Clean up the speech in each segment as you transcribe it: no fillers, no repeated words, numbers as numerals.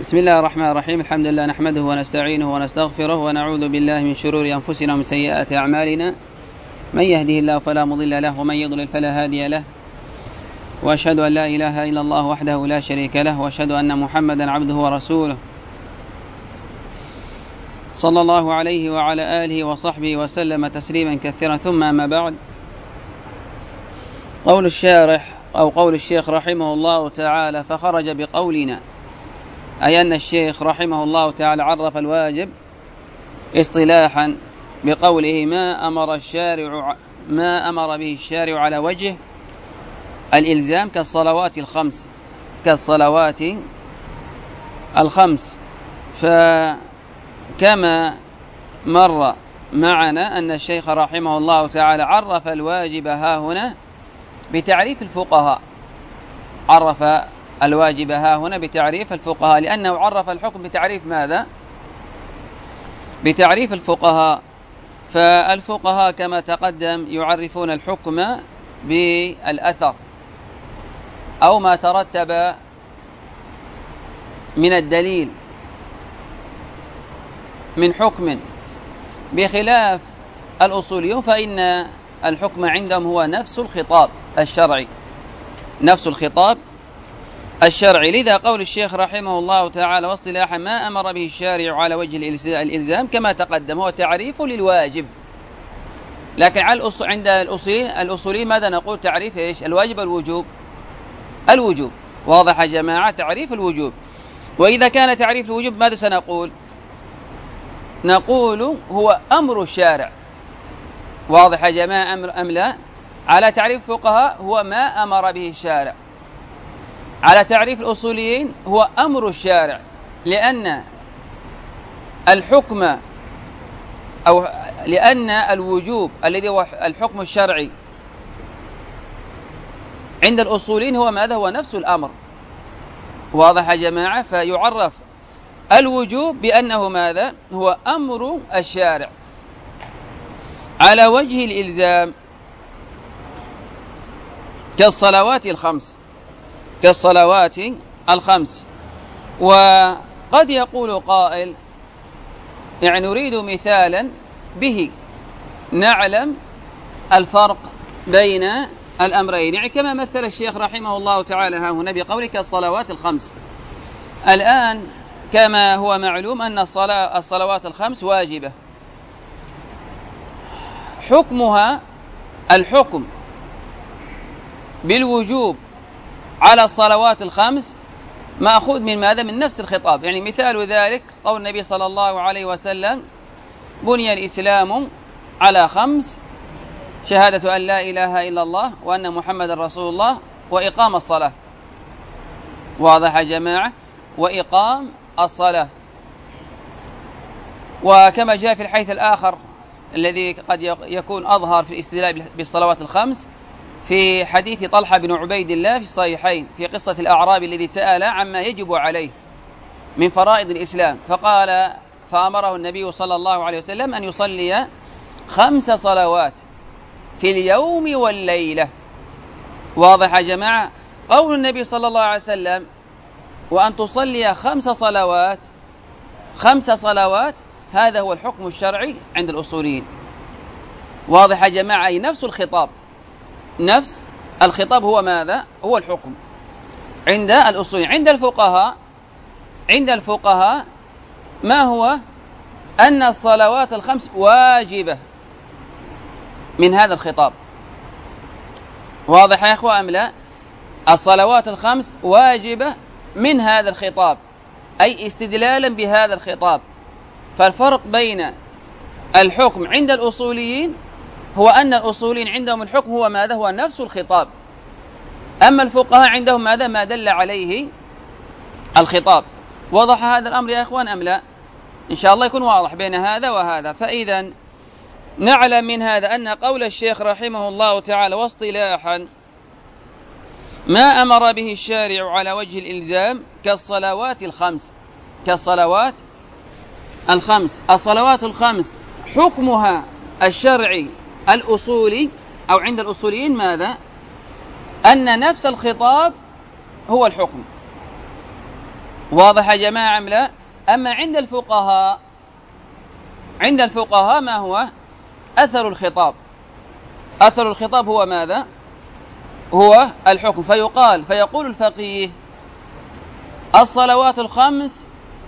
بسم الله الرحمن الرحيم. الحمد لله نحمده ونستعينه ونستغفره ونعوذ بالله من شرور أنفسنا ومن سيئات أعمالنا. من يهده الله فلا مضل له ومن يضلل فلا هادي له، وأشهد أن لا إله إلا الله وحده لا شريك له، وأشهد أن محمدا عبده ورسوله صلى الله عليه وعلى آله وصحبه وسلم تسليما كثيرا. ثم أما بعد، قول الشارح أو قول الشيخ رحمه الله تعالى: فخرج بقولنا، أي أن الشيخ رحمه الله تعالى عرف الواجب اصطلاحا بقوله ما أمر به الشارع على وجه الإلزام كالصلوات الخمس. فكما مر معنا أن الشيخ رحمه الله تعالى عرف الواجب هاهنا بتعريف الفقهاء، لأنه عرف الحكم بتعريف ماذا؟ بتعريف الفقهاء. فالفقهاء كما تقدم يعرفون الحكم بالأثر أو ما ترتب من الدليل من حكم، بخلاف الأصوليون فإن الحكم عندهم هو نفس الخطاب الشرعي. لذا قول الشيخ رحمه الله تعالى واصطلاحا ما أمر به الشارع على وجه الإلزام كما تقدم هو تعريف للواجب. لكن عند الأصوليين ماذا نقول؟ تعريف إيش؟ الواجب الوجوب. واضح يا جماعة؟ تعريف الوجوب. وإذا كان تعريف الوجوب ماذا سنقول؟ نقول هو أمر الشارع. واضح يا جماعة أم لا؟ على تعريف الفقهاء هو ما أمر به الشارع، على تعريف الأصوليين هو أمر الشارع، لأن الحكم أو لأن الوجوب الذي هو الحكم الشرعي عند الأصوليين هو ماذا؟ هو نفس الأمر. واضح يا جماعة؟ فيعرف الوجوب بأنه ماذا؟ هو أمر الشارع على وجه الإلزام كالصلوات الخمس. وقد يقول قائل يعني نريد مثالا به نعلم الفرق بين الأمرين، يعني كما مثل الشيخ رحمه الله تعالى ها هنا بقولك الصلوات الخمس. الآن كما هو معلوم أن الصلوات الخمس واجبة، حكمها الحكم بالوجوب على الصلوات الخمس مأخوذ من ماذا؟ من نفس الخطاب. يعني مثال ذلك قول النبي صلى الله عليه وسلم: بني الإسلام على 5: شهادة أن لا إله إلا الله وأن محمد رسول الله وإقام الصلاة. واضح يا جماعة؟ وإقام الصلاة. وكما جاء في الحديث الآخر الذي قد يكون أظهر في الاستدلال بالصلوات الخمس في حديث طلحة بن عبيد الله في الصحيحين في قصة الأعرابي الذي سأل عما يجب عليه من فرائض الإسلام، فأمره النبي صلى الله عليه وسلم أن يصلي 5 صلوات في اليوم والليلة. واضح يا جماعة؟ قول النبي صلى الله عليه وسلم وأن تصلي 5 صلوات هذا هو الحكم الشرعي عند الأصوليين. واضح يا جماعة؟ أي نفس الخطاب هو ماذا؟ هو الحكم عند الأصوليين. عند الفقهاء ما هو؟ أن الصلوات الخمس واجبة من هذا الخطاب. واضح يا أخوة أم لا؟ الصلوات الخمس واجبة من هذا الخطاب، أي استدلالا بهذا الخطاب. فالفرق بين الحكم عند الأصوليين هو أن الأصوليين عندهم الحكم هو ماذا؟ هو نفس الخطاب. أما الفقهاء عندهم ماذا؟ ما دل عليه الخطاب. وضح هذا الأمر يا إخوان أم لا؟ إن شاء الله يكون واضح بين هذا وهذا. فإذا نعلم من هذا أن قول الشيخ رحمه الله تعالى واصطلاحا ما أمر به الشارع على وجه الإلزام كالصلوات الخمس حكمها الشرعي الأصولي أو عند الأصوليين ماذا؟ أن نفس الخطاب هو الحكم. واضح يا جماعة أم لا؟ أما عند الفقهاء، عند الفقهاء ما هو أثر الخطاب؟ أثر الخطاب هو ماذا؟ هو الحكم. فيقول الفقيه الصلوات الخمس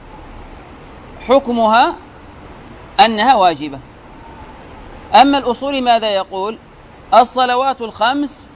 حكمها أنها واجبة. أما الأصول ماذا يقول؟ الصلوات الخمس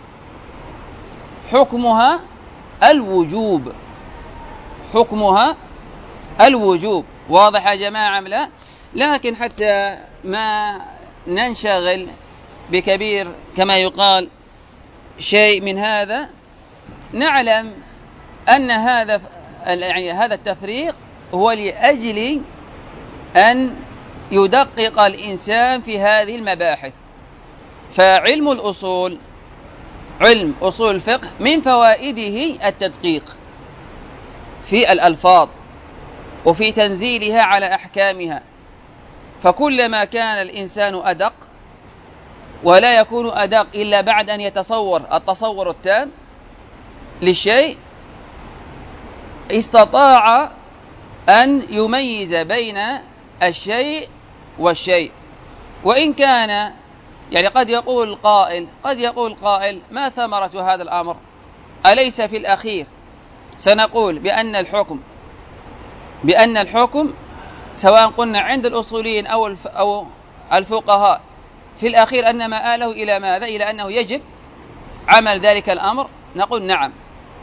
حكمها الوجوب، حكمها الوجوب. واضح يا جماعة أم لا؟ لكن حتى ما ننشغل بكبير كما يقال شيء من هذا، نعلم أن هذا التفريق هو لأجل أن يدقق الإنسان في هذه المباحث. فعلم الأصول، علم أصول الفقه، من فوائده التدقيق في الألفاظ وفي تنزيلها على أحكامها. فكلما كان الإنسان أدق، ولا يكون أدق إلا بعد أن يتصور التصور التام للشيء، استطاع أن يميز بين الشيء والشيء. وإن كان قد يقول قائل ما ثمرة هذا الأمر؟ أليس في الأخير سنقول بأن الحكم سواء قلنا عند الأصوليين أو الفقهاء في الأخير أن مآله إلى ماذا؟ إلى أنه يجب عمل ذلك الأمر. نقول نعم،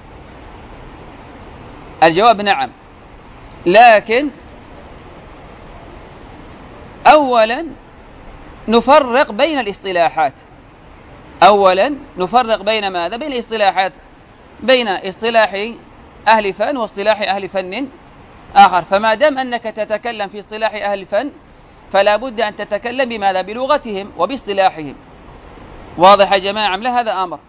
الجواب نعم. لكن أولا نفرق بين الاصطلاحات. أولا نفرق بين ماذا؟ بين الاصطلاحات، بين اصطلاح أهل فن واصطلاح أهل فن آخر. فما دام أنك تتكلم في اصطلاح أهل فن فلا بد أن تتكلم بماذا؟ بلغتهم وباصطلاحهم. واضح يا جماعة؟ لا، هذا أمر.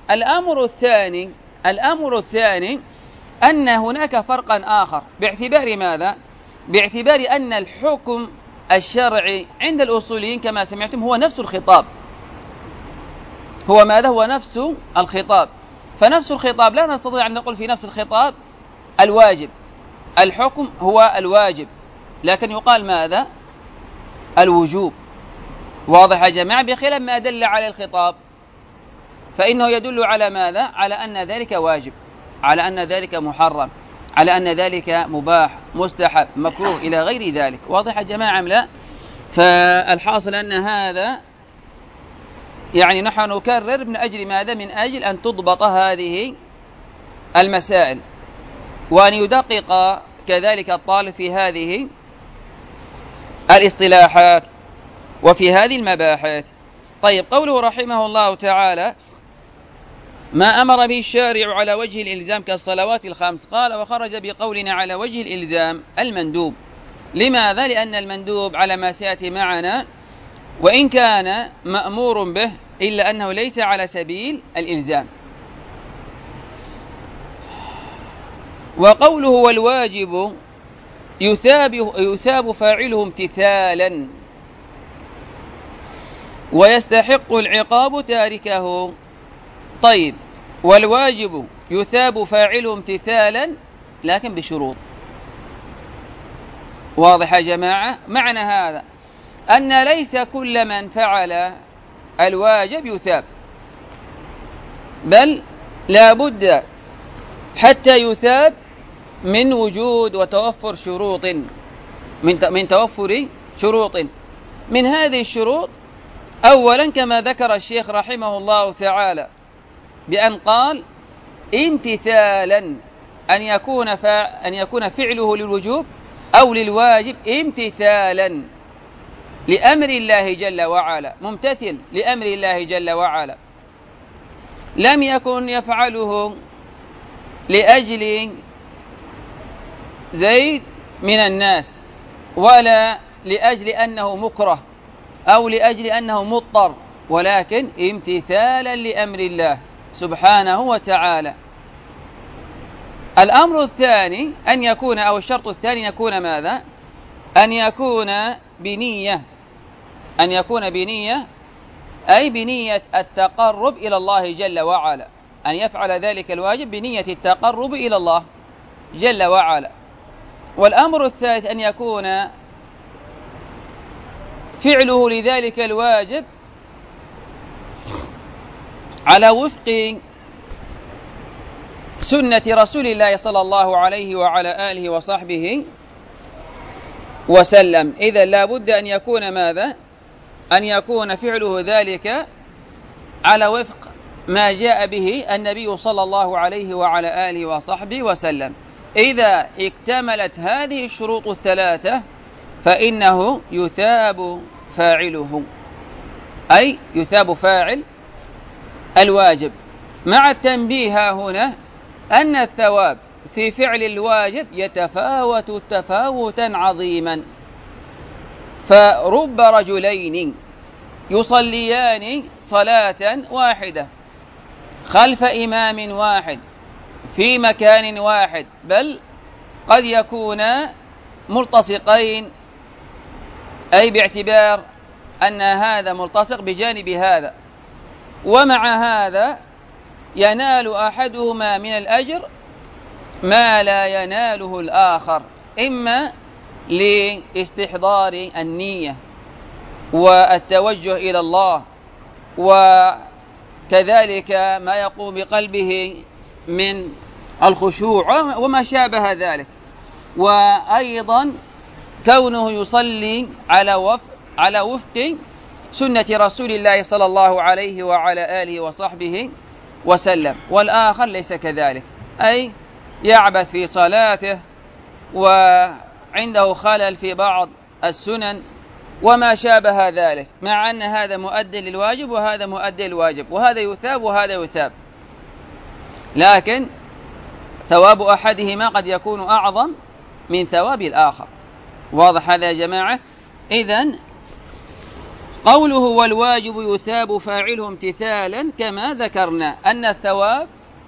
الأمر الثاني أن هناك فرقا آخر. باعتبار ماذا؟ باعتبار أن الحكم الشرعي عند الأصوليين كما سمعتم هو نفس الخطاب. هو ماذا؟ هو نفس الخطاب. فنفس الخطاب لا نستطيع أن نقول في نفس الخطاب الواجب. الحكم هو الواجب، لكن يقال ماذا؟ الوجوب. واضح يا جماعة؟ بخلاف ما دل على الخطاب فإنه يدل على ماذا؟ على أن ذلك واجب، على أن ذلك محرم، على أن ذلك مباح، مستحب، مكروه، إلى غير ذلك. واضح يا جماعة؟ لا. فالحاصل أن هذا نحن نكرر من أجل ماذا؟ من أجل أن تضبط هذه المسائل، وأن يدقق كذلك الطالب في هذه الاصطلاحات وفي هذه المباحث. طيب، قوله رحمه الله تعالى ما أمر به الشارع على وجه الإلزام كالصلوات الخمس. قال وخرج بقولنا على وجه الإلزام المندوب. لماذا؟ لأن المندوب على ما سيأتي معنا وإن كان مأمور به إلا أنه ليس على سبيل الإلزام. وقوله والواجب يثاب فاعله امتثالا ويستحق العقاب تاركه. طيب، والواجب يثاب فاعله امتثالا لكن بشروط. واضح يا جماعة؟ معنى هذا أن ليس كل من فعل الواجب يثاب، بل لا بد حتى يثاب من وجود وتوفر شروط، من توفر شروط. من هذه الشروط أولا كما ذكر الشيخ رحمه الله تعالى بأن قال امتثالا، أن يكون فعله للوجوب أو للواجب امتثالا لأمر الله جل وعلا، ممتثل لأمر الله جل وعلا، لم يكن يفعله لأجل زيد من الناس ولا لأجل أنه مكره أو لأجل أنه مضطر، ولكن امتثالا لأمر الله سبحانه وتعالى. الأمر الثاني أن يكون، أو الشرط الثاني يكون ماذا؟ أن يكون بنية، أن يكون بنية، أي بنية التقرب إلى الله جل وعلا، أن يفعل ذلك الواجب بنية التقرب إلى الله جل وعلا. والأمر الثالث أن يكون فعله لذلك الواجب على وفق سنة رسول الله صلى الله عليه وعلى آله وصحبه وسلم. إذا لا بد أن يكون ماذا؟ أن يكون فعله ذلك على وفق ما جاء به النبي صلى الله عليه وعلى آله وصحبه وسلم. إذا اكتملت هذه الشروط الثلاثة فإنه يثاب فاعله، أي يثاب فاعل الواجب، مع التنبيه هنا أن الثواب في فعل الواجب يتفاوت تفاوتا عظيما. فرب رجلين يصليان صلاة واحدة خلف إمام واحد في مكان واحد، بل قد يكونا ملتصقين، أي باعتبار أن هذا ملتصق بجانب هذا، ومع هذا ينال أحدهما من الأجر ما لا يناله الآخر، إما لاستحضار النية والتوجه إلى الله، وكذلك ما يقوم بقلبه من الخشوع وما شابه ذلك، وأيضا كونه يصلي على وفق سنة رسول الله صلى الله عليه وعلى آله وصحبه وسلم. والآخر ليس كذلك، أي يعبث في صلاته وعنده خلل في بعض السنن وما شابه ذلك، مع أن هذا مؤد للواجب وهذا مؤد للواجب، وهذا يثاب وهذا يثاب، لكن ثواب أحدهما قد يكون أعظم من ثواب الآخر. واضح هذا يا جماعة؟ إذن قوله والواجب يثاب فاعله امتثالا، كما ذكرنا أن الثواب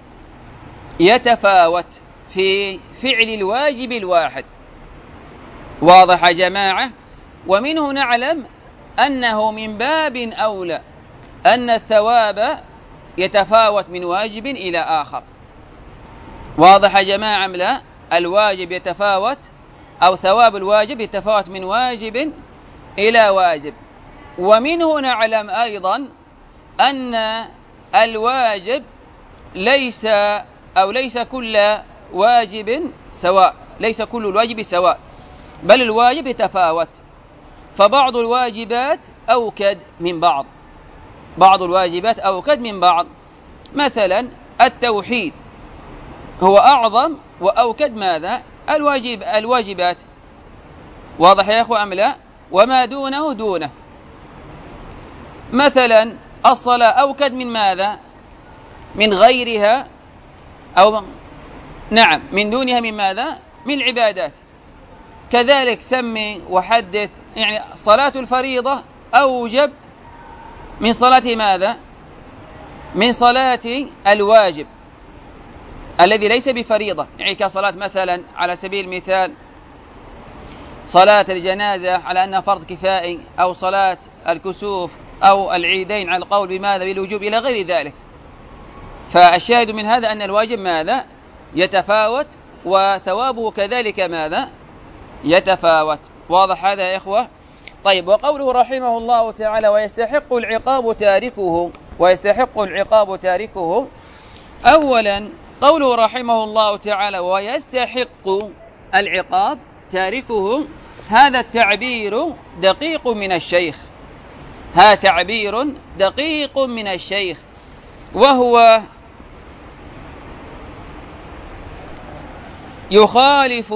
يتفاوت في فعل الواجب الواحد. واضح يا جماعة؟ ومنه نعلم أنه من باب أولى أن الثواب يتفاوت من واجب إلى آخر. واضح يا جماعة أم لا؟ الواجب يتفاوت، أو ثواب الواجب يتفاوت من واجب إلى واجب. ومنه نعلم أيضا أن الواجب ليس كل واجب سواء، ليس كل الواجب سواء، بل الواجب يتفاوت، فبعض الواجبات أوكد من بعض، بعض الواجبات أوكد من بعض. مثلا التوحيد هو أعظم وأوكد ماذا؟ الواجبات. واضح يا أخوة أم لا؟ وما دونه دونه. مثلا الصلاة أوكد من ماذا؟ من غيرها، أو نعم من دونها، من ماذا؟ من العبادات. كذلك سمي وحدث، يعني صلاة الفريضة أوجب من صلاة ماذا؟ من صلاة الواجب الذي ليس بفريضة، يعني كصلاة مثلا على سبيل المثال صلاة الجنازة على أنها فرض كفائي، أو صلاة الكسوف أو العيدين على القول بماذا؟ بالوجوب، إلى غير ذلك. فالشاهد من هذا أن الواجب ماذا؟ يتفاوت، وثوابه كذلك ماذا؟ يتفاوت. واضح هذا يا إخوة؟ طيب، وقوله رحمه الله تعالى ويستحق العقاب تاركه. أولا قوله رحمه الله تعالى ويستحق العقاب تاركه، هذا التعبير دقيق من الشيخ، هذا تعبير دقيق من الشيخ، وهو يخالف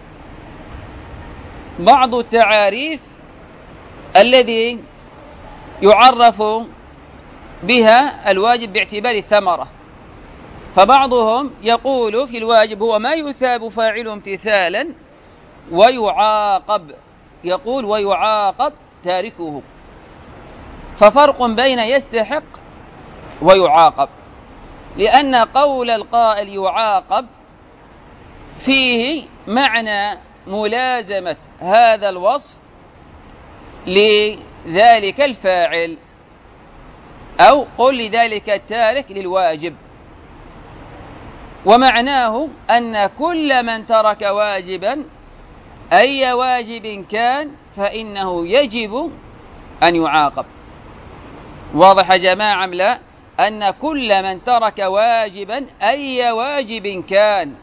بعض التعاريف الذي يعرف بها الواجب باعتبار الثمرة. فبعضهم يقول في الواجب هو ما يثاب فاعله امتثالا ويعاقب، يقول ويعاقب تاركه. ففرق بين يستحق ويعاقب، لأن قول القائل يعاقب فيه معنى ملازمة هذا الوصف لذلك الفاعل، أو قل لذلك التارك للواجب، ومعناه أن كل من ترك واجبا أي واجب كان فإنه يجب أن يعاقب. واضح يا جماعة أم لا؟ أن كل من ترك واجبا أي واجب كان،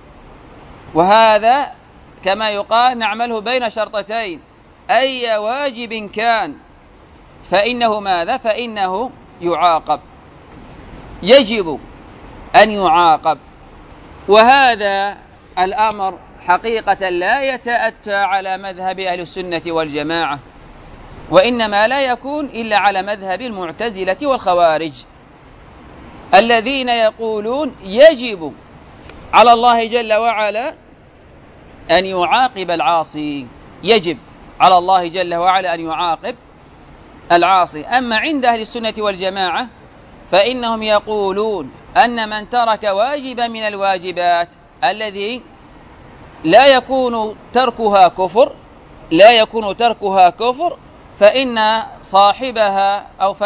وهذا كما يقال نعمله بين شرطتين، أي واجب كان فإنه ماذا؟ فإنه يعاقب، يجب أن يعاقب. وهذا الأمر حقيقة لا يتأتى على مذهب أهل السنة والجماعة، وإنما لا يكون إلا على مذهب المعتزلة والخوارج الذين يقولون يجب على الله جل وعلا أن يعاقب العاصي، يجب على الله جل وعلا أن يعاقب العاصي. أما عند أهل السنة والجماعة فإنهم يقولون أن من ترك واجبا من الواجبات الذي لا يكون تركها كفر، لا يكون تركها كفر، فإن صاحبها أو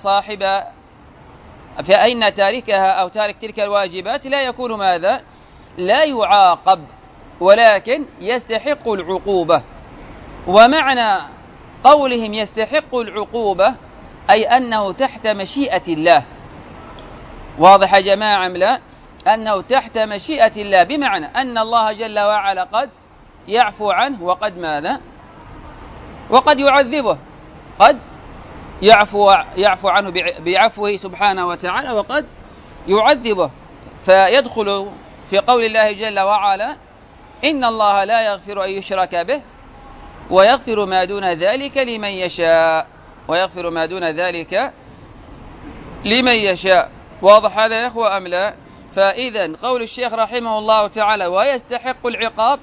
فإن تاركها أو تارك تلك الواجبات لا يكون ماذا؟ لا يعاقب، ولكن يستحق العقوبة. ومعنى قولهم يستحق العقوبة أي أنه تحت مشيئة الله. واضح يا جماعة أم لا؟ أنه تحت مشيئة الله، بمعنى أن الله جل وعلا قد يعفو عنه وقد ماذا؟ وقد يعذبه، قد يعفو عنه بعفوه سبحانه وتعالى وقد يعذبه. فيدخل في قول الله جل وعلا إن الله لا يغفر أن يشرك به ويغفر ما دون ذلك لمن يشاء، ويغفر ما دون ذلك لمن يشاء. واضح هذا يا أخوة أم لا؟ فإذا قول الشيخ رحمه الله تعالى ويستحق العقاب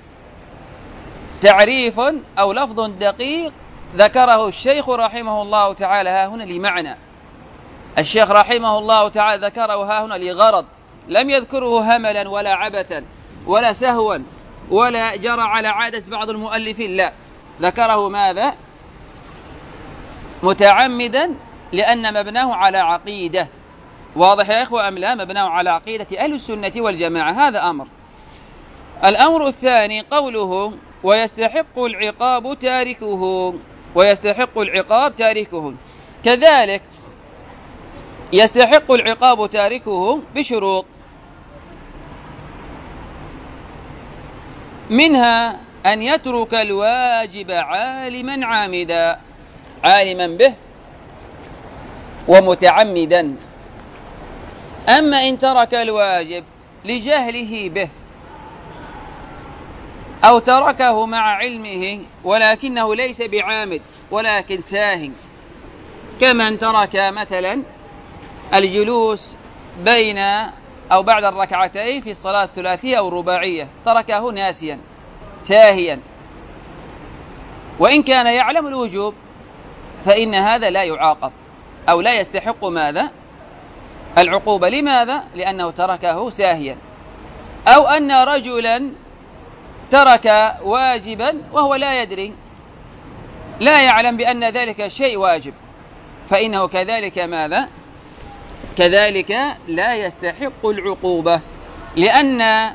تعريف أو لفظ دقيق ذكره الشيخ رحمه الله تعالى ها هنا لمعنى. الشيخ رحمه الله تعالى ذكره ها هنا لغرض، لم يذكره هملا ولا عبثا ولا سهوا ولا جرى على عادة بعض المؤلفين، لا، ذكره ماذا؟ متعمدا، لأن مبناه على عقيدة. واضح يا إخوة أم لا؟ مبناه على عقيدة أهل السنة والجماعة. هذا أمر. الأمر الثاني قوله ويستحق العقاب تاركه، ويستحق العقاب تاركه، كذلك يستحق العقاب تاركه بشروط، منها أن يترك الواجب عالما عامدا، عالما به ومتعمدا. أما إن ترك الواجب لجهله به أو تركه مع علمه ولكنه ليس بعامد ولكن ساهٍ، كمن ترك مثلا الجلوس بين أو بعد الركعتين في الصلاة الثلاثية أو الرباعية، تركه ناسيا ساهيا وإن كان يعلم الوجوب، فإن هذا لا يعاقب أو لا يستحق ماذا؟ العقوبة. لماذا؟ لأنه تركه ساهيا. أو أن رجلا ترك واجبا وهو لا يدري، لا يعلم بأن ذلك شيء واجب، فإنه كذلك ماذا؟ كذلك لا يستحق العقوبة، لأن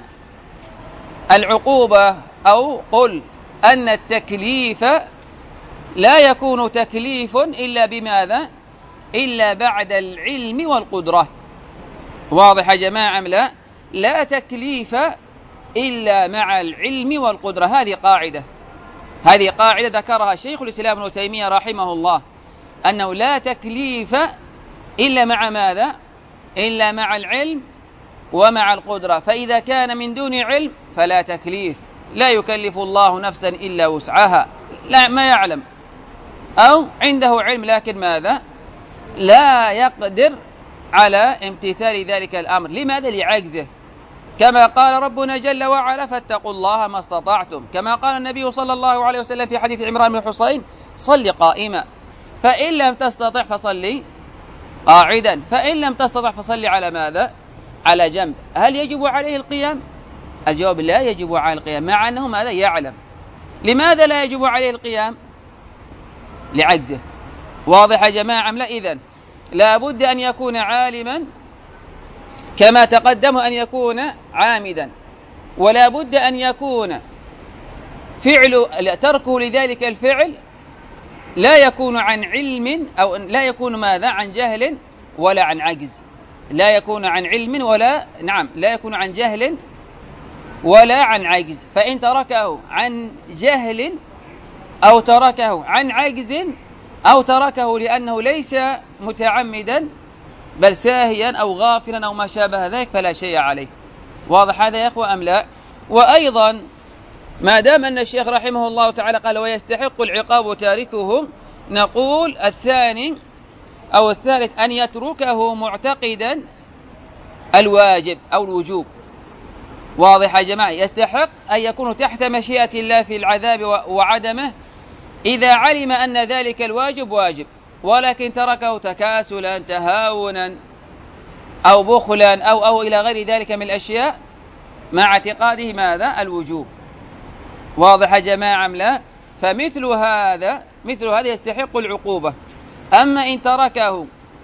العقوبة أو قل أن التكليف لا يكون تكليف إلا بماذا؟ إلا بعد العلم والقدرة. واضح يا جماعة أم لا؟ لا تكليف إلا مع العلم والقدرة. هذه قاعدة ذكرها شيخ الإسلام ابن تيمية رحمه الله، أنه لا تكليف إلا مع ماذا؟ إلا مع العلم ومع القدرة. فإذا كان من دون علم فلا تكليف، لا يكلف الله نفسا إلا وسعها، لا ما يعلم، أو عنده علم لكن ماذا؟ لا يقدر على امتثال ذلك الأمر. لماذا؟ لعجزه، كما قال ربنا جل وعلا فاتقوا الله ما استطعتم، كما قال النبي صلى الله عليه وسلم في حديث عمران بن حسين صل قائما، فإن لم تستطع فصلي قاعدا، فإن لم تستطع فصلي على ماذا؟ على جنب. هل يجب عليه القيام؟ الجواب لا يجب عليه القيام، مع أنه ماذا؟ يعلم. لماذا لا يجب عليه القيام؟ لعجزه. واضح يا جماعة أم لا؟ إذن لا بد أن يكون عالما كما تقدم، أن يكون عامدا، ولا بد أن يكون تركه لذلك الفعل لا يكون عن علم، أو لا يكون ماذا؟ عن جهل ولا عن عجز. لا يكون عن علم لا يكون عن جهل ولا عن عجز. فإن تركه عن جهل أو تركه عن عجز أو تركه لأنه ليس متعمدا بل ساهيا أو غافلا أو ما شابه ذلك فلا شيء عليه. واضح هذا يا أخوة أم لا؟ وأيضا ما دام أن الشيخ رحمه الله تعالى قال ويستحق العقاب تاركه، نقول الثاني أو الثالث أن يتركه معتقدا الواجب أو الوجوب. واضح يا جماعة؟ يستحق أن يكون تحت مشيئة الله في العذاب وعدمه إذا علم أن ذلك الواجب واجب، ولكن تركه تكاسلا تهاونا أو بخلا أو إلى غير ذلك من الأشياء مع اعتقاده ماذا؟ الوجوب. واضح يا جماعة أم لا؟ فمثل هذا يستحق العقوبة. أما إن تركه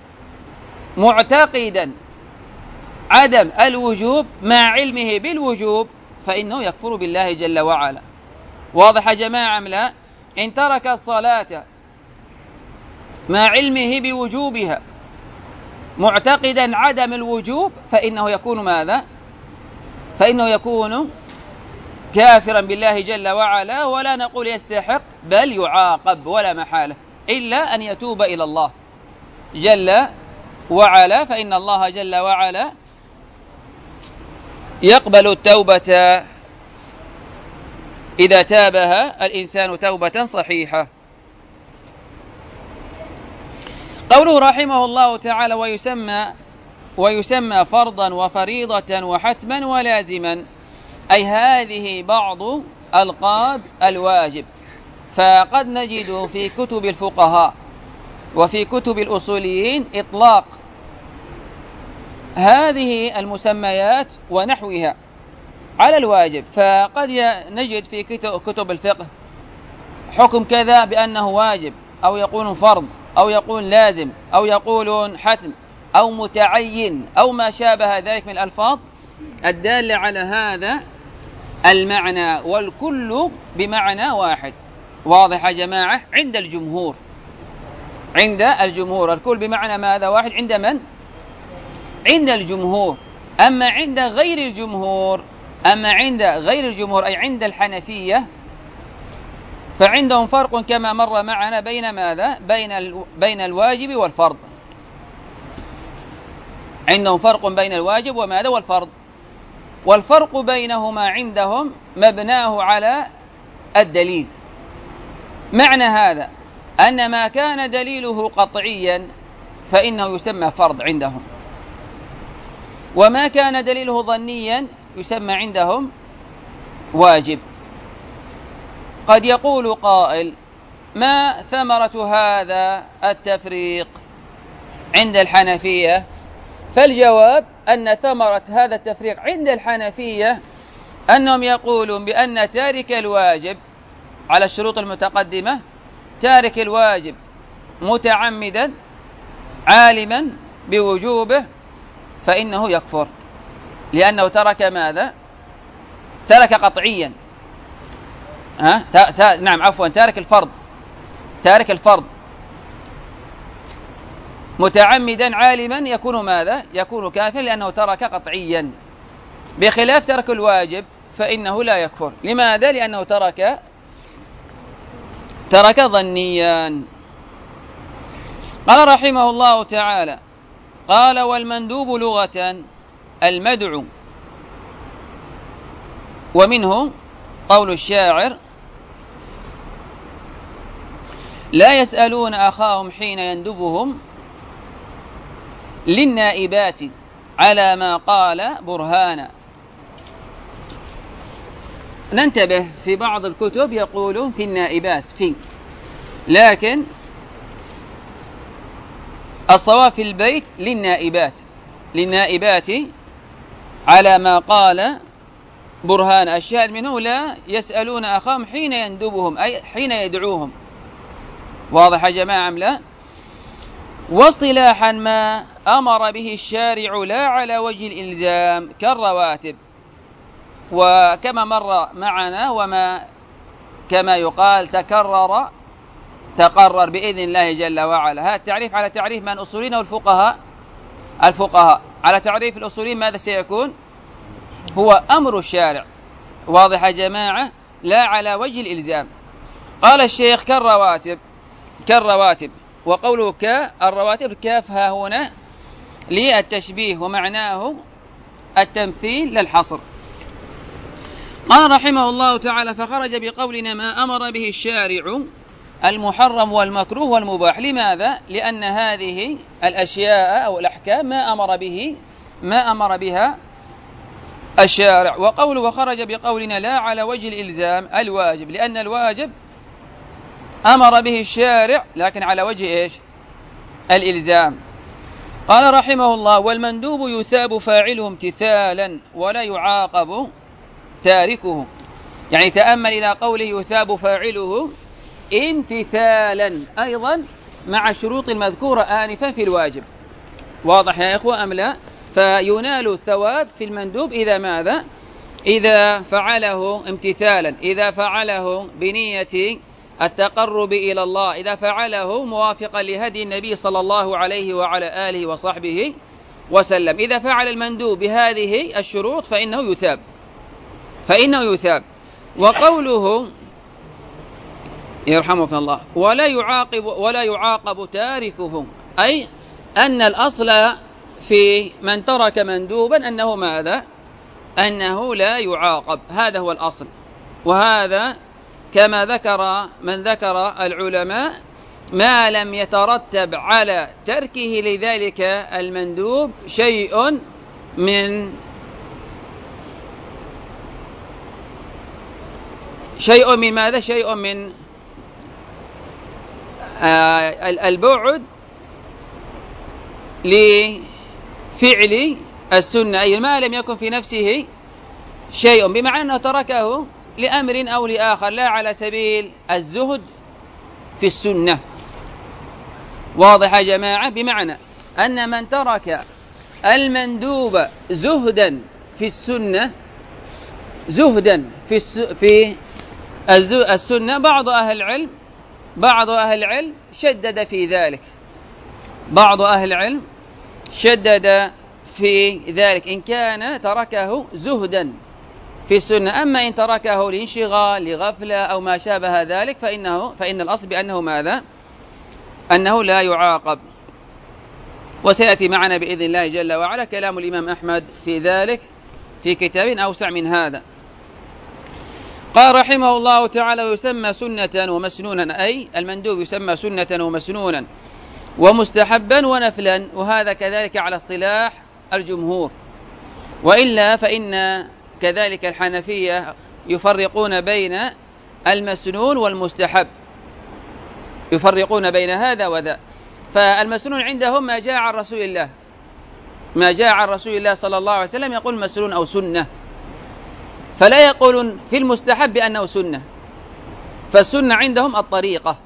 معتقدا عدم الوجوب مع علمه بالوجوب فإنه يكفر بالله جل وعلا. واضح يا جماعة أم لا؟ إن ترك الصلاة مع علمه بوجوبها معتقدا عدم الوجوب فإنه يكون ماذا؟ فإنه يكون كافرا بالله جل وعلا، ولا نقول يستحق بل يعاقب ولا محالة إلا أن يتوب إلى الله جل وعلا، فإن الله جل وعلا يقبل التوبة إذا تابها الإنسان توبة صحيحة. قوله رحمه الله تعالى ويسمى فرضا وفريضة وحتما ولازما، أي هذه بعض ألقاب الواجب. فقد نجد في كتب الفقهاء وفي كتب الأصوليين إطلاق هذه المسميات ونحوها على الواجب. فقد نجد في كتب الفقه حكم كذا بأنه واجب، أو يقول فرض، أو يقول لازم، أو يقول حتم، أو متعين، أو ما شابه ذلك من الألفاظ الدالة على هذا المعنى، والكل بمعنى واحد. واضح يا جماعة؟ عند الجمهور الكل بمعنى ماذا؟ واحد. عند من؟ عند الجمهور. أما عند غير الجمهور أي عند الحنفية فعندهم فرق كما مر معنا بين ماذا؟ بين الواجب والفرض. عندهم فرق بين الواجب وماذا؟ والفرض. والفرق بينهما عندهم مبناه على الدليل. معنى هذا أن ما كان دليله قطعيا فإنه يسمى فرض عندهم، وما كان دليله ظنيا يسمى عندهم واجب. قد يقول قائل: ما ثمرة هذا التفريق عند الحنفية؟ فالجواب أن ثمرة هذا التفريق عند الحنفية أنهم يقولون بأن تارك الواجب على الشروط المتقدمة، تارك الواجب متعمدا عالما بوجوبه فإنه يكفر، لأنه ترك ماذا؟ ترك قطعيا. تارك الفرض متعمدا عالما يكون ماذا؟ يكون كافر لأنه ترك قطعيا، بخلاف ترك الواجب فإنه لا يكفر. لماذا؟ لأنه ترك ظنيا. قال رحمه الله تعالى: قال: والمندوب لغة المدعو، ومنه قول الشاعر: لا يسألون أخاهم حين يندبهم للنائبات على ما قال برهانا. ننتبه، في بعض الكتب يقولون في النائبات لكن الصواب في البيت للنائبات على ما قال برهان. الشاهد منه لا يسألون أخاهم حين يندبهم أي حين يدعوهم. واضح يا جماعة أم لا؟ واصطلاحا ما أمر به الشارع لا على وجه الإلزام كالرواتب، وكما مر معنا وما كما يقال تقرر بإذن الله جل وعلا. هذا التعريف على تعريف من الأصوليين والفقهاء على تعريف الأصوليين ماذا سيكون؟ هو أمر الشارع. واضح يا جماعة؟ لا على وجه الإلزام. قال الشيخ كالرواتب. وقوله الرواتب كاف ها هنا للتشبيه ومعناه التمثيل للحصر. قال رحمه الله تعالى: فخرج بقولنا ما أمر به الشارع المحرم والمكروه والمباح. لماذا؟ لأن هذه الأشياء أو الأحكام ما أمر بها الشارع. وقوله وخرج بقولنا لا على وجه الإلزام الواجب، لأن الواجب أمر به الشارع لكن على وجه الإلزام. قال رحمه الله: والمندوب يثاب فاعله امتثالا ولا يعاقب تاركه. يعني تأمل إلى قوله يثاب فاعله امتثالا أيضا مع الشروط المذكورة آنفا في الواجب. واضح يا إخوة أم لا؟ فينال الثواب في المندوب إذا ماذا؟ إذا فعله امتثالا، إذا فعله بنية التقرب إلى الله، إذا فعله موافقا لهدي النبي صلى الله عليه وعلى آله وصحبه وسلم. إذا فعل المندوب بهذه الشروط فإنه يثاب. وقوله يرحمك الله ولا يعاقب تاركه، أي أن الأصل في من ترك مندوبا أنه ماذا؟ أنه لا يعاقب. هذا هو الأصل. وهذا كما من ذكر العلماء ما لم يترتب على تركه لذلك المندوب شيء من ماذا؟ شيء من البعد لفعل السنة، أي ما لم يكن في نفسه شيء، بمعنى أنه تركه لأمر أو لآخر لا على سبيل الزهد في السنة. واضح يا جماعة؟ بمعنى أن من ترك المندوب زهدا في السنة، في السنة، بعض أهل العلم شدد في ذلك إن كان تركه زهدا في السنة. أما إن تركه لانشغال لغفلة أو ما شابه ذلك فإن الأصل بأنه ماذا؟ أنه لا يعاقب. وسيأتي معنا بإذن الله جل وعلا كلام الإمام أحمد في ذلك في كتاب أوسع من هذا. قال رحمه الله تعالى: ويسمى سنة ومسنونا، أي المندوب يسمى سنة ومسنونا ومستحبا ونفلا، وهذا كذلك على اصطلاح الجمهور. وإلا فإن كذلك الحنفية يفرقون بين المسنون والمستحب، يفرقون بين هذا وذا. فالمسنون عندهم ما جاء عن رسول الله صلى الله عليه وسلم يقول مسنون أو سنة، فلا يقولون في المستحب بأنه سنة. فالسنة عندهم الطريقة،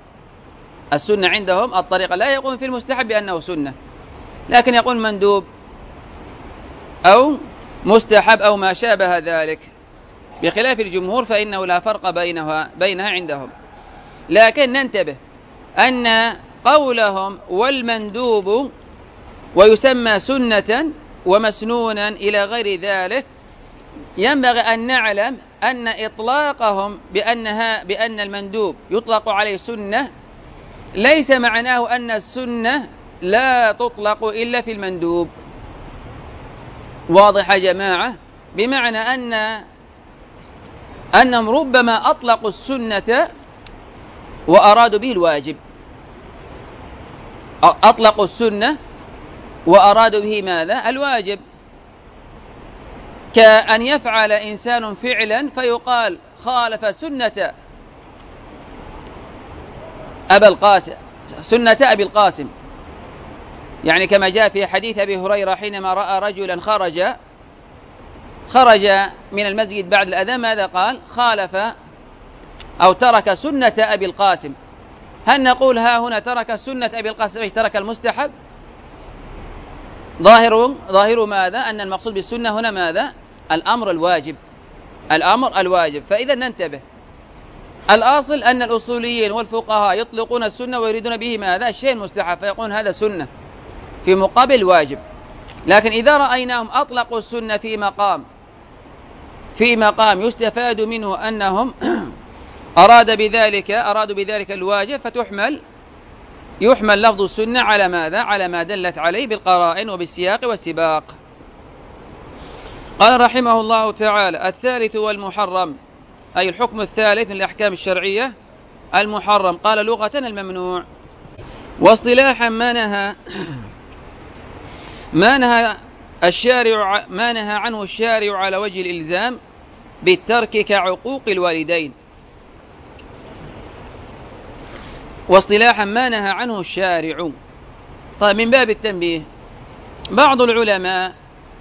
لا يقول في المستحب بأنه سنة، لكن يقول مندوب أو مستحب أو ما شابه ذلك، بخلاف الجمهور فإنه لا فرق بينها عندهم. لكن ننتبه أن قولهم والمندوب ويسمى سنة ومسنونا إلى غير ذلك، ينبغي أن نعلم أن إطلاقهم بأن المندوب يطلق عليه سنة ليس معناه أن السنة لا تطلق إلا في المندوب. واضح يا جماعة؟ بمعنى أنهم ربما أطلقوا السنة وأرادوا به الواجب، أطلقوا السنة وأرادوا به ماذا؟ الواجب. كأن يفعل إنسان فعلا فيقال خالف سنة أبي القاسم، يعني كما جاء في حديث أبي هريرة حينما رأى رجلا خرج من المسجد بعد الأذان، ماذا قال؟ خالف أو ترك سنة أبي القاسم. هل نقول ها هنا ترك سنة أبي القاسم أي ترك المستحب؟ ظاهر ماذا؟ أن المقصود بالسنة هنا ماذا؟ الأمر الواجب. فإذا ننتبه الأصل أن الأصوليين والفقهاء يطلقون السنة ويريدون به ماذا؟ الشيء المستحب، فيقولون هذا سنة في مقابل واجب. لكن إذا رأيناهم أطلقوا السنة في مقام يستفاد منه أنهم أرادوا بذلك الواجب، يحمل لفظ السنة على ماذا؟ على ما دلت عليه بالقرائن وبالسياق والسباق. قال رحمه الله تعالى: الثالث والمحرم، أي الحكم الثالث من الأحكام الشرعية المحرم. قال: لغة الممنوع، واصطلاحا ما نهى عنه الشارع على وجه الإلزام بالترك كعقوق الوالدين. واصطلاحا ما نهى عنه الشارع. طيب، من باب التنبيه، بعض العلماء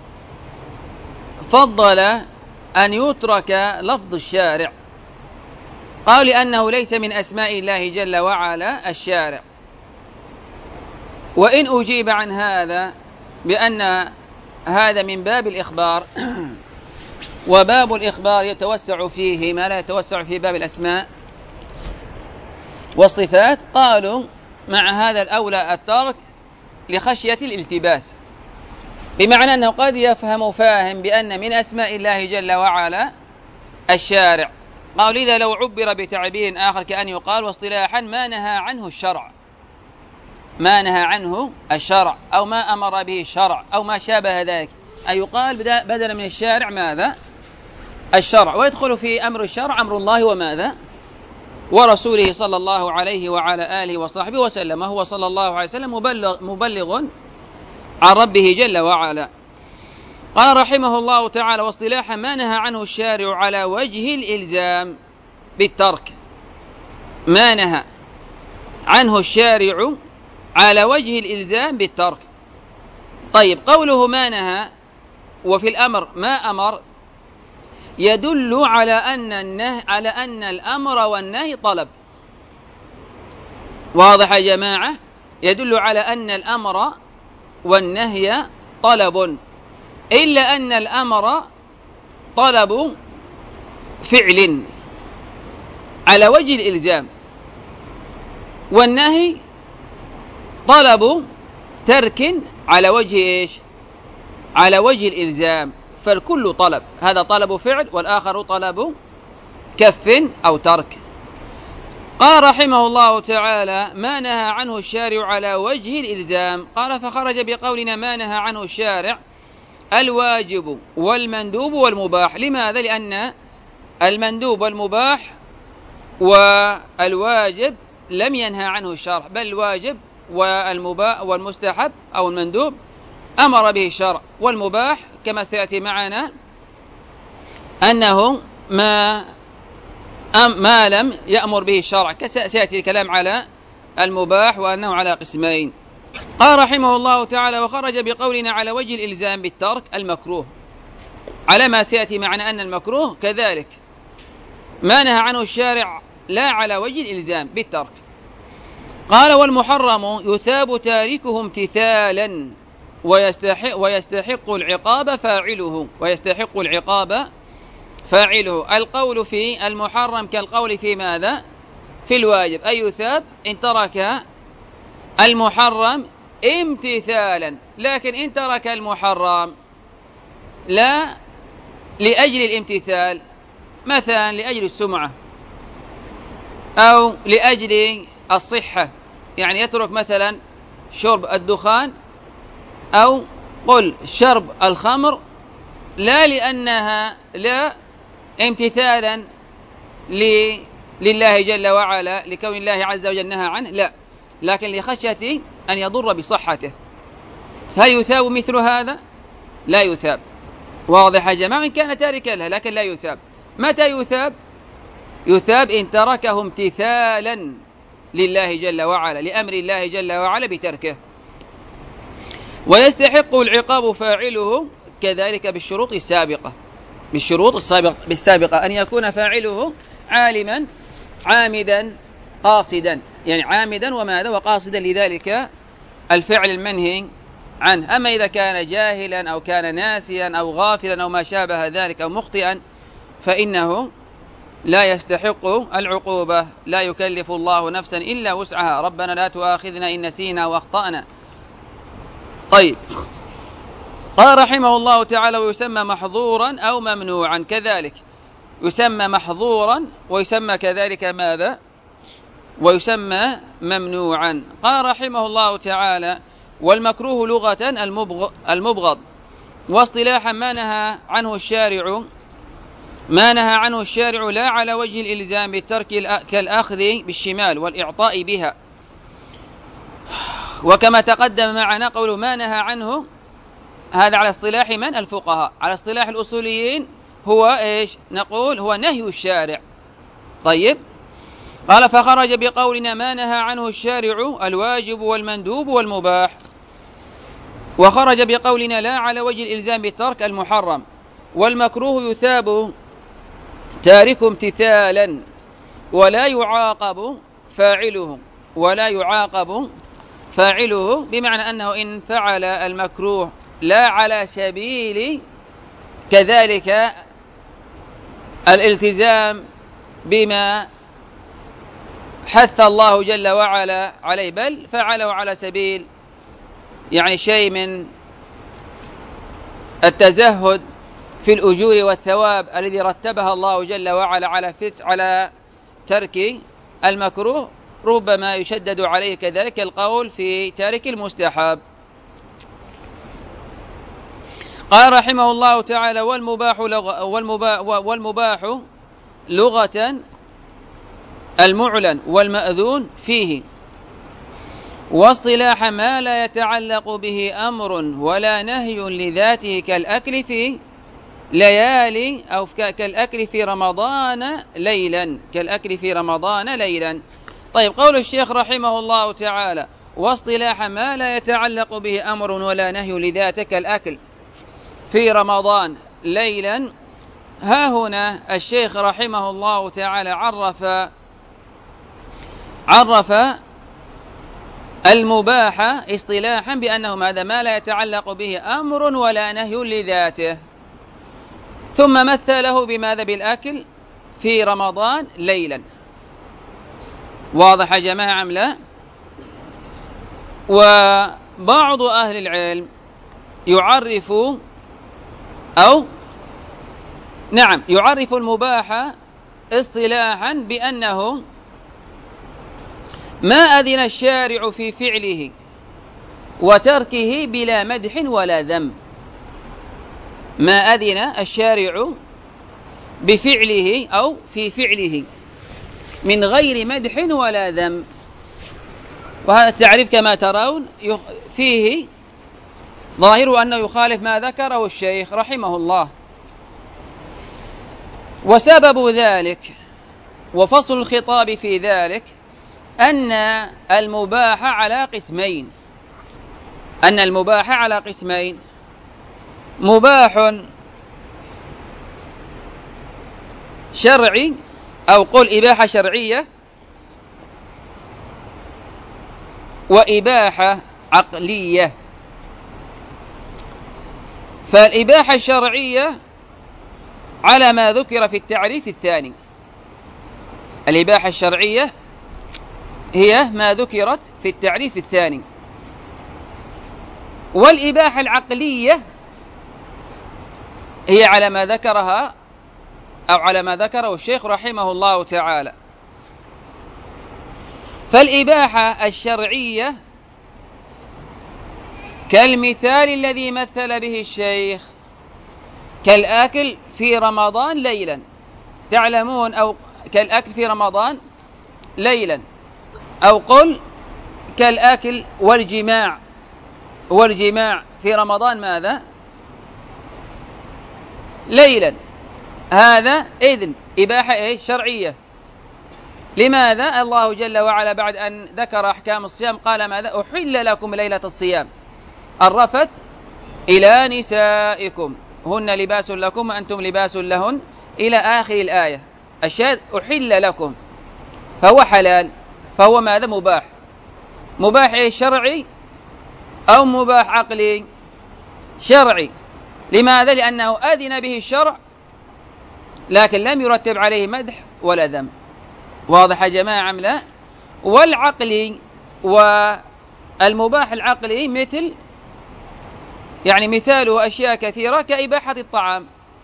فضل أن يترك لفظ الشارع، قال لأنه ليس من أسماء الله جل وعلا الشارع. وإن أجيب عن هذا بأن هذا من باب الإخبار، وباب الإخبار يتوسع فيه ما لا يتوسع في باب الأسماء والصفات، قالوا مع هذا الأولى الترك لخشية الالتباس، بمعنى أنه قد يفهم فاهم بأن من أسماء الله جل وعلا الشارع. قالوا لذا لو عبر بتعبير آخر كأن يقال: واصطلاحا ما نهى عنه الشرع، أو ما أمر به الشرع، أو ما شابه ذلك، أي يقال بدلا من الشارع ماذا؟ الشرع. ويدخل في أمر الشرع أمر الله وماذا؟ ورسوله صلى الله عليه وعلى آله وصحبه وسلم، وهو صلى الله عليه وسلم مبلغ عن ربه جل وعلا. قال رحمه الله تعالى: واصطلاحا ما نهى عنه الشارع على وجه الإلزام بالترك. ما نهى عنه الشارع على وجه الإلزام بالترك. طيب، قوله ما نهى وفي الأمر ما أمر يدل على أن الأمر والنهي طلب. واضح يا جماعة؟ يدل على أن الأمر والنهي طلب، إلا أن الأمر طلب فعل على وجه الإلزام، والنهي طلب ترك على وجه إيش؟ على وجه الإلزام. فالكل طلب، هذا طلب فعل والآخر طلب كف أو ترك. قال رحمه الله تعالى: ما نهى عنه الشارع على وجه الإلزام. قال: فخرج بقولنا ما نهى عنه الشارع الواجب والمندوب والمباح. لماذا؟ لأن المندوب والمباح والواجب لم ينهى عنه الشرع، بل الواجب والمستحب أو المندوب أمر به الشرع، والمباح كما سيأتي معنا أنه ما لم يأمر به الشرع، سيأتي الكلام على المباح وأنه على قسمين. قال رحمه الله تعالى: وخرج بقولنا على وجه الإلزام بالترك المكروه، على ما سيأتي معنا أن المكروه كذلك ما نهى عنه الشارع لا على وجه الإلزام بالترك. قال: والمحرم يثاب تاركه امتثالا ويستحق العقاب فاعله. القول في المحرم كالقول في ماذا؟ في الواجب، أي يثاب إن ترك المحرم امتثالا. لكن إن ترك المحرم لا لأجل الامتثال، مثلا لأجل السمعة أو لأجل الصحة، يعني يترك مثلا شرب الدخان أو قل شرب الخمر لا امتثالا لله جل وعلا لكون الله عز وجل نهى عنه، لا، لكن لخشية أن يضر بصحته. هل يثاب مثل هذا؟ لا يثاب. واضح يا جماعة؟ إن كان تاركا لها، لكن لا يثاب. متى يثاب؟ يثاب إن تركه امتثالا لله جل وعلا، لأمر الله جل وعلا بتركه. ويستحق العقاب فاعله كذلك بالشروط السابقة، أن يكون فاعله عالما عامدا قاصدا، يعني عامدا وماذا؟ وقاصدا لذلك الفعل المنهي عنه. أما إذا كان جاهلا أو كان ناسيا أو غافلا أو ما شابه ذلك أو مخطئا، فإنه لا يستحق العقوبة. لا يكلف الله نفسا إلا وسعها، ربنا لا تؤاخذنا إن نسينا وأخطأنا. طيب، قال رحمه الله تعالى: ويسمى محظورا أو ممنوعا، كذلك يسمى محظورا ويسمى كذلك ماذا؟ ويسمى ممنوعا. قال رحمه الله تعالى: والمكروه لغة المبغض، واصطلاحا ما نهى عنه الشارع لا على وجه الإلزام بالترك كالأخذ بالشمال والإعطاء بها. وكما تقدم معنا قوله ما نهى عنه، هذا على اصطلاح من؟ الفقهاء. على اصطلاح الأصوليين هو إيش؟ نقول هو نهي الشارع. طيب، قال: فخرج بقولنا ما نهى عنه الشارع الواجب والمندوب والمباح. وخرج بقولنا لا على وجه الإلزام بالترك المحرم. والمكروه يثاب تارك امتثالا ولا يعاقب فاعله، بمعنى أنه إن فعل المكروه لا على سبيل كذلك الالتزام بما حث الله جل وعلا عليه، بل فعله على سبيل شيء من التزهد في الأجور والثواب الذي رتبها الله جل وعلا على ترك المكروه، ربما يشدد عليه كذلك القول في تارك المستحب. قال رحمه الله تعالى: والمباح لغة المعلن والمأذون فيه، واصطلاح ما لا يتعلق به أمر ولا نهي لذاته كالأكل في ليالي أو كالأكل في رمضان ليلا. طيب، قول الشيخ رحمه الله تعالى: واصطلاح ما لا يتعلق به أمر ولا نهي لذاته كالأكل في رمضان ليلا. ها هنا الشيخ رحمه الله تعالى عرف المباح اصطلاحا بأنه ماذا؟ ما لا يتعلق به أمر ولا نهي لذاته، ثم مثله بماذا؟ بالأكل في رمضان ليلا. واضح يا جماعة أم لا؟ وبعض أهل العلم يعرف المباح اصطلاحا بأنه ما أذن الشارع في فعله وتركه بلا مدح ولا ذم. ما أذن الشارع بفعله أو في فعله من غير مدح ولا ذم. وهذا التعريف كما ترون فيه ظاهر أنه يخالف ما ذكره الشيخ رحمه الله. وسبب ذلك وفصل الخطاب في ذلك أن المباح على قسمين: مباح شرعي، أو قل إباحة شرعية، وإباحة عقلية. فالإباحة الشرعية على ما ذكر في التعريف الثاني. الإباحة الشرعية هي ما ذكرت في التعريف الثاني. والإباحة العقلية هي على ما ذكرها أو على ما ذكره الشيخ رحمه الله تعالى. فالإباحة الشرعية كالمثال الذي مثل به الشيخ، كالآكل في رمضان ليلا، تعلمون، أو كالآكل في رمضان ليلا، أو قل كالآكل والجماع في رمضان ماذا؟ ليلا. هذا إذن إباحة شرعية. لماذا؟ الله جل وعلا بعد أن ذكر أحكام الصيام قال ماذا؟ أحل لكم ليلة الصيام الرفث إلى نسائكم هن لباس لكم وأنتم لباس لهن إلى آخر الآية. الشاهد أحل لكم، فهو حلال، فهو ماذا؟ مباح شرعي أو مباح عقلي؟ شرعي. لماذا؟ لأنه أذن به الشرع لكن لم يرتب عليه مدح ولا ذم. واضح يا جماعة أم لا؟ والعقلي والمباح العقلي مثل يعني مثاله أشياء كثيرة كإباحة الطعام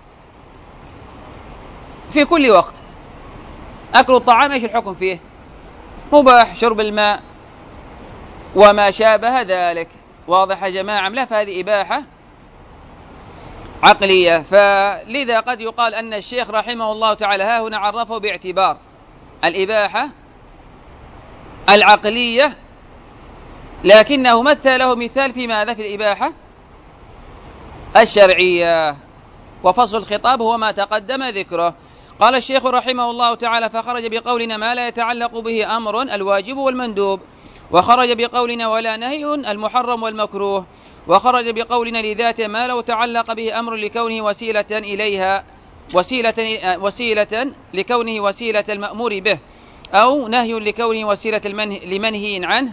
في كل وقت. أكل الطعام إيش الحكم فيه؟ مباح. شرب الماء وما شابه ذلك. واضح يا جماعة أم لا؟ فهذه إباحة عقلية. فلذا قد يقال أن الشيخ رحمه الله تعالى ها هنا عرفه باعتبار الإباحة العقلية، لكنه مثل له مثال في ماذا؟ في الإباحة الشرعية. وفصل الخطاب هو ما تقدم ذكره. قال الشيخ رحمه الله تعالى: فخرج بقولنا ما لا يتعلق به أمر الواجب والمندوب، وخرج بقولنا ولا نهي المحرم والمكروه، وخرج بقولنا لذات ما لو تعلق به أمر لكونه وسيلة إليها وسيلة لكونه وسيلة المأمور به، أو نهي لكونه وسيلة لمنهي عنه،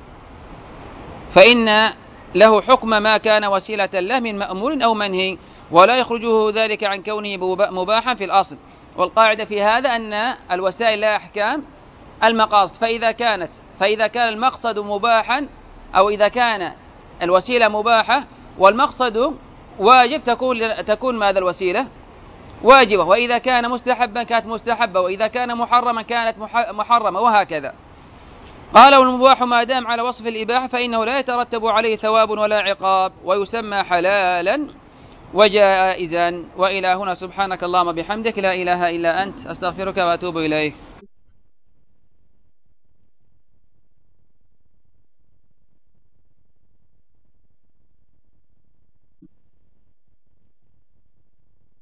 فإن له حكم ما كان وسيلة له من مأمور أو منهي، ولا يخرجه ذلك عن كونه مباحا في الأصل. والقاعدة في هذا أن الوسائل لها أحكام المقاصد، فإذا كان المقصد مباحا، أو إذا كان الوسيلة مباحة والمقصد واجب تكون ماذا الوسيلة واجبة، وإذا كان مستحبا كانت مستحبة، وإذا كان محرما كانت محرمة، وهكذا. قال: والمباح ما دام على وصف الإباحة فإنه لا يترتب عليه ثواب ولا عقاب، ويسمى حلالا وجائزا. وإلى هنا سبحانك اللهم بحمدك لا إله إلا أنت أستغفرك وأتوب إليك.